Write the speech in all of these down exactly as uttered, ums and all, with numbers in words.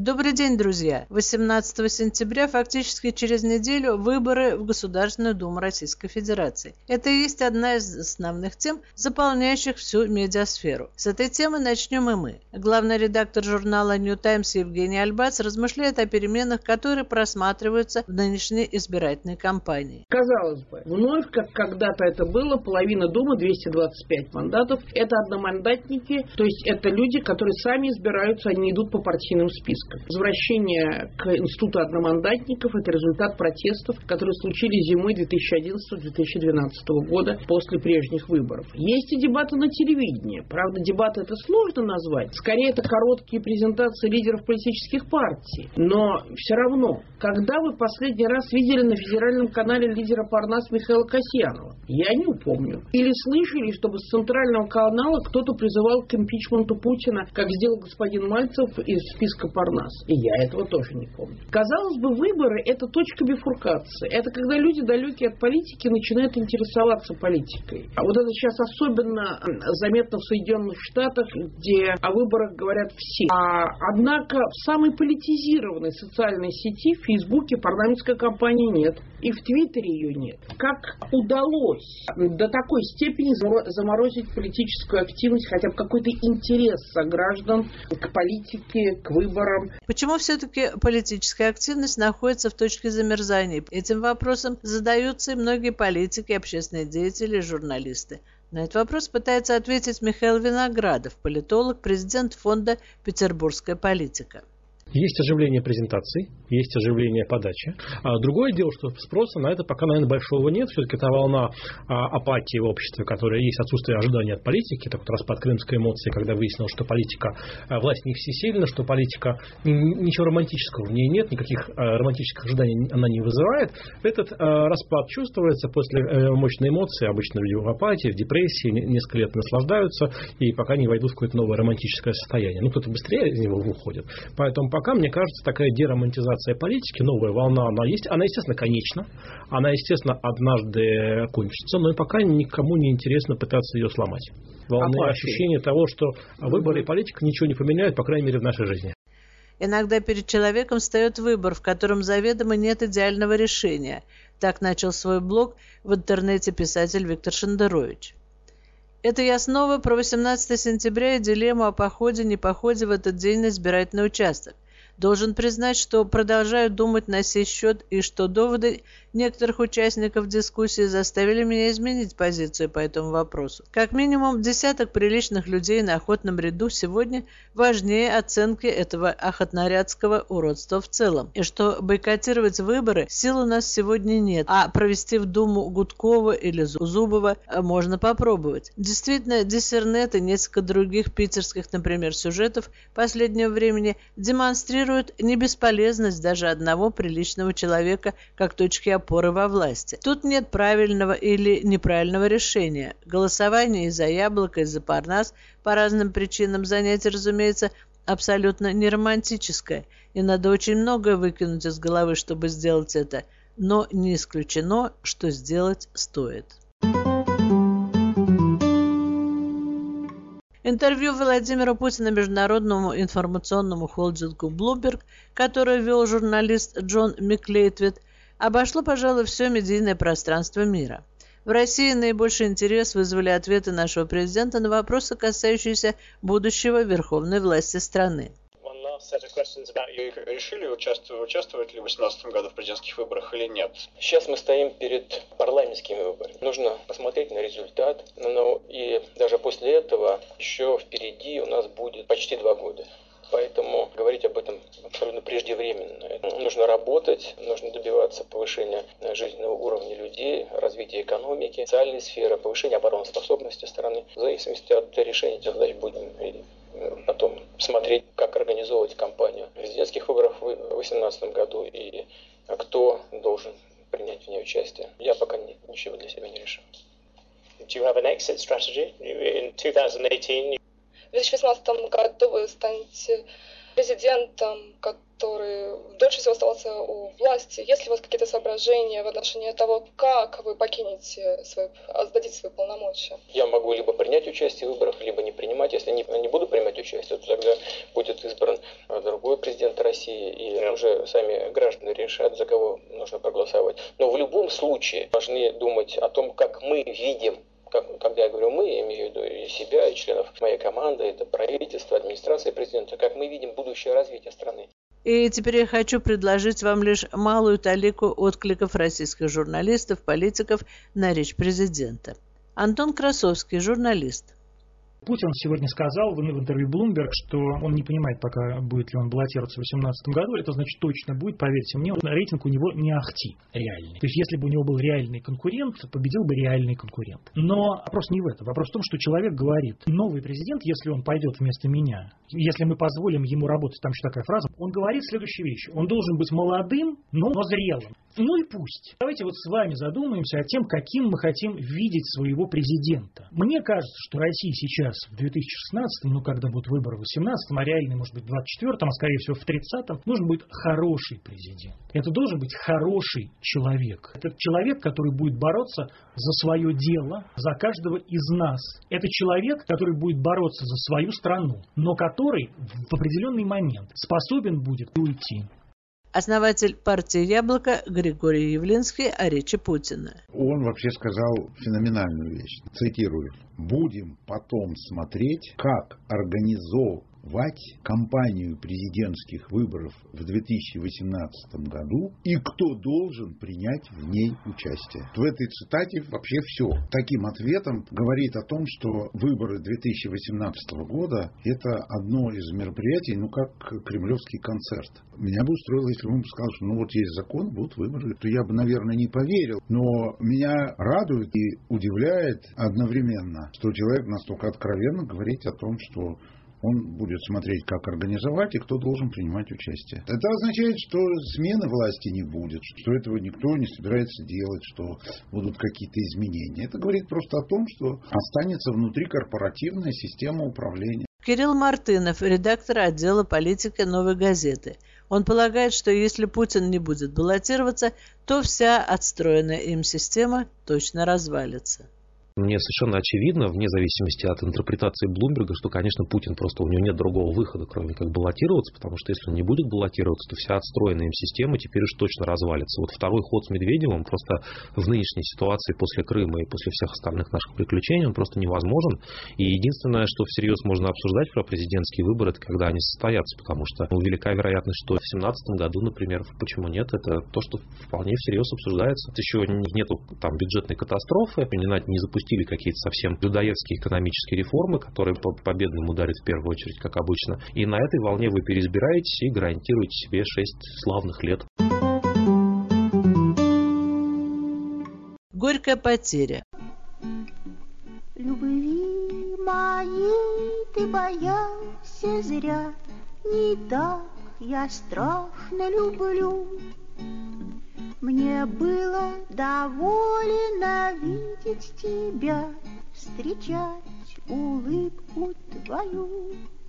Добрый день, друзья! восемнадцатого сентября, фактически через неделю, выборы в Государственную Думу Российской Федерации. Это и есть одна из основных тем, заполняющих всю медиасферу. С этой темы начнем и мы. Главный редактор журнала New Times Евгений Альбац размышляет о переменах, которые просматриваются в нынешней избирательной кампании. Казалось бы, вновь, как когда-то это было, половина Думы, двести двадцать пять мандатов, это одномандатники, то есть это люди, которые сами избираются, они идут по партийным спискам. Возвращение к институту одномандатников – это результат протестов, которые случились зимой две тысячи одиннадцатого - две тысячи двенадцатого года после прежних выборов. Есть и дебаты на телевидении. Правда, дебаты это сложно назвать. Скорее, это короткие презентации лидеров политических партий. Но все равно, когда вы последний раз видели на федеральном канале лидера Парнас Михаила Касьянова? Я не упомню. Или слышали, чтобы с центрального канала кто-то призывал к импичменту Путина, как сделал господин Мальцев из списка Парнас? И я этого тоже не помню. Казалось бы, выборы – это точка бифуркации. Это когда люди, далекие от политики, начинают интересоваться политикой. А вот это сейчас особенно заметно в Соединенных Штатах, где о выборах говорят все. А, однако в самой политизированной социальной сети, в Фейсбуке, парламентской кампании нет. И в Твиттере ее нет. Как удалось до такой степени заморозить политическую активность, хотя бы какой-то интерес сограждан к политике, к выборам? Почему все-таки политическая активность находится в точке замерзания? Этим вопросом задаются и многие политики, общественные деятели и журналисты. На этот вопрос пытается ответить Михаил Виноградов, политолог, президент фонда «Петербургская политика». Есть оживление презентаций, есть оживление подачи. А другое дело, что спроса на это пока, наверное, большого нет. Все-таки та волна а, апатии в обществе, которая есть, отсутствие ожидания от политики, так вот распад крымской эмоции, когда выяснилось, что политика, а, власть не всесильна, что политика, ничего романтического в ней нет, никаких а, романтических ожиданий она не вызывает. Этот а, распад чувствуется после а, мощной эмоции. Обычно люди в апатии, в депрессии, несколько лет наслаждаются, и пока не войдут в какое-то новое романтическое состояние. Ну, кто-то быстрее из него выходит. Поэтому пока, мне кажется, такая деромантизация политики, новая волна, она есть. Она, естественно, конечна. Она, естественно, однажды кончится, но и пока никому не интересно пытаться ее сломать. Волны ощущения того, что выборы и политика ничего не поменяют, по крайней мере, в нашей жизни. Иногда перед человеком встает выбор, в котором заведомо нет идеального решения. Так начал свой блог в интернете писатель Виктор Шендерович. Это я снова про восемнадцатого сентября и дилемму о походе-не походе в этот день на избирательный участок. Должен признать, что продолжаю думать на сей счет и что доводы некоторых участников дискуссии заставили меня изменить позицию по этому вопросу. Как минимум, десяток приличных людей на охотном ряду сегодня важнее оценки этого охотнорядского уродства в целом. И что бойкотировать выборы сил у нас сегодня нет, а провести в Думу Гудкова или Зубова можно попробовать. Действительно, Диссернет и несколько других питерских, например, сюжетов последнего времени демонстрируют не бесполезность даже одного приличного человека как точки опоры во власти. Тут нет правильного или неправильного решения. Голосование из-за Яблока, из-за Парнас по разным причинам занятие, разумеется, абсолютно не романтическое, и надо очень многое выкинуть из головы, чтобы сделать это, но не исключено, что сделать стоит. Интервью Владимира Путина международному информационному холдингу Bloomberg, которое вел журналист Джон Миклейтвит, обошло, пожалуй, все медийное пространство мира. В России наибольший интерес вызвали ответы нашего президента на вопросы, касающиеся будущего верховной власти страны. Решили участвовать, участвовать ли в две тысячи восемнадцатом году в президентских выборах или нет? Сейчас мы стоим перед парламентскими выборами. Нужно посмотреть на результат. Ну, и даже после этого еще впереди у нас будет почти два года. Поэтому говорить об этом абсолютно преждевременно. Нужно работать, нужно добиваться повышения жизненного уровня людей, развития экономики, социальной сферы, повышения обороноспособности страны. В зависимости от решения этих задач будем потом смотреть, как организовывать кампанию президентских выборов в две тысячи восемнадцатом году и кто должен принять в ней участие. Я пока ничего для себя не решил. Do you have an exit strategy? In twenty eighteen... В две тысячи восемнадцатом году вы станете президентом, который дольше всего оставался у власти. Есть ли у вас какие-то соображения в отношении того, как вы покинете свои, сдадите свои полномочия? Я могу либо принять участие в выборах, либо не принимать. Если не, не буду принимать участие, то тогда будет избран другой президент России, и уже сами граждане решат, за кого нужно проголосовать. Но в любом случае должны думать о том, как мы видим. Как, когда я говорю «мы», я имею в виду и себя, и членов моей команды, это правительство, администрация президента, как мы видим будущее развитие страны. И теперь я хочу предложить вам лишь малую талику откликов российских журналистов, политиков на речь президента. Антон Красовский, журналист. Путин сегодня сказал в интервью Bloomberg, что он не понимает пока, будет ли он баллотироваться в две тысячи восемнадцатом году. Это значит точно будет, поверьте мне, рейтинг у него не ахти реальный. То есть если бы у него был реальный конкурент, победил бы реальный конкурент. Но вопрос не в этом. Вопрос в том, что человек говорит, новый президент, если он пойдет вместо меня, если мы позволим ему работать, там еще такая фраза, он говорит следующую вещь. Он должен быть молодым, но, но зрелым. Ну и пусть. Давайте вот с вами задумаемся о том, каким мы хотим видеть своего президента. Мне кажется, что Россия сейчас в две тысячи шестнадцатом, ну когда будут выборы в две тысячи восемнадцатом, а реальный может быть в двадцать четвёртом, а скорее всего в тридцатом, нужен будет хороший президент. Это должен быть хороший человек. Это человек, который будет бороться за свое дело, за каждого из нас. Это человек, который будет бороться за свою страну, но который в определенный момент способен будет уйти. Основатель партии «Яблоко» Григорий Явлинский о речи Путина. Он вообще сказал феноменальную вещь. Цитирую. «Будем потом смотреть, как организовывать кампанию президентских выборов в две тысячи восемнадцатом году и кто должен принять в ней участие». В этой цитате вообще все. Таким ответом говорит о том, что выборы две тысячи восемнадцатого года – это одно из мероприятий, ну как кремлевский концерт. Меня бы устроило, если бы он сказал, что ну вот есть закон, будут выборы, то я бы, наверное, не поверил. Но меня радует и удивляет одновременно, что человек настолько откровенно говорит о том, что он будет смотреть, как организовать и кто должен принимать участие. Это означает, что смены власти не будет, что этого никто не собирается делать, что будут какие-то изменения. Это говорит просто о том, что останется внутри корпоративная система управления. Кирилл Мартынов, редактор отдела политики «Новой газеты». Он полагает, что если Путин не будет баллотироваться, то вся отстроенная им система точно развалится. Мне совершенно очевидно, вне зависимости от интерпретации Блумберга, что, конечно, Путин просто у него нет другого выхода, кроме как баллотироваться, потому что если он не будет баллотироваться, то вся отстроенная им система теперь уж точно развалится. Вот второй ход с Медведевым просто в нынешней ситуации после Крыма и после всех остальных наших приключений он просто невозможен. И единственное, что всерьез можно обсуждать про президентские выборы, это когда они состоятся, потому что ну, велика вероятность, что в две тысячи семнадцатом году, например, почему нет, это то, что вполне всерьез обсуждается. Еще нету там бюджетной катастрофы, не, не запустили какие-то совсем людоедские экономические реформы, которые по победным ударят в первую очередь, как обычно. И на этой волне вы переизбираетесь и гарантируете себе шесть славных лет. Горькая потеря. Любви моей ты боялся зря, не так я страшно люблю. Мне было довольно видеть тебя, встречать улыбку твою.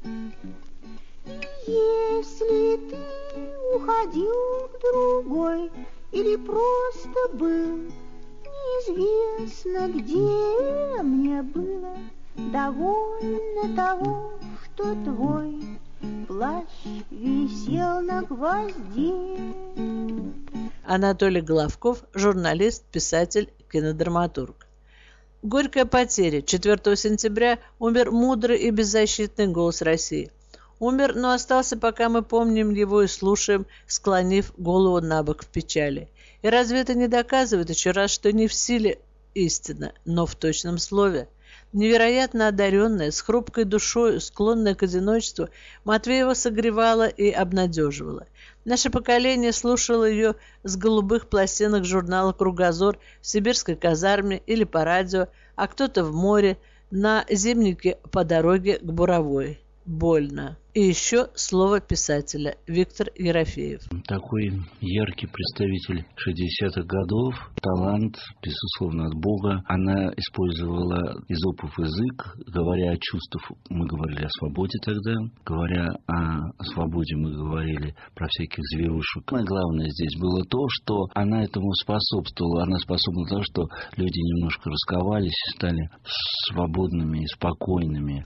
И если ты уходил к другой или просто был, неизвестно где, мне было довольно того, что твой плащ висел на гвозде. Анатолий Головков, журналист, писатель, кинодраматург. Горькая потеря. четвёртого сентября умер мудрый и беззащитный голос России. Умер, но остался, пока мы помним его и слушаем, склонив голову на бок в печали. И разве это не доказывает еще раз, что не в силе истина, но в точном слове? Невероятно одаренная, с хрупкой душой, склонная к одиночеству, Матвеева согревала и обнадеживала. Наше поколение слушало ее с голубых пластинок журнала «Кругозор» в сибирской казарме или по радио, а кто-то в море, на зимнике по дороге к Буровой. больно. И еще слово писателя Виктор Ерофеев. Такой яркий представитель шестидесятых годов, талант, безусловно, от Бога. Она использовала эзопов язык, говоря о чувствах, мы говорили о свободе тогда, говоря о свободе, мы говорили про всяких зверушек. Самое главное здесь было то, что она этому способствовала. Она способна на то, что люди немножко расковались и стали свободными и спокойными.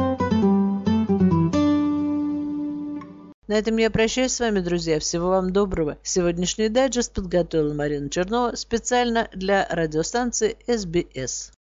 На этом я прощаюсь с вами, друзья. Всего вам доброго. Сегодняшний дайджест подготовила Марина Чернова специально для радиостанции эс би эс.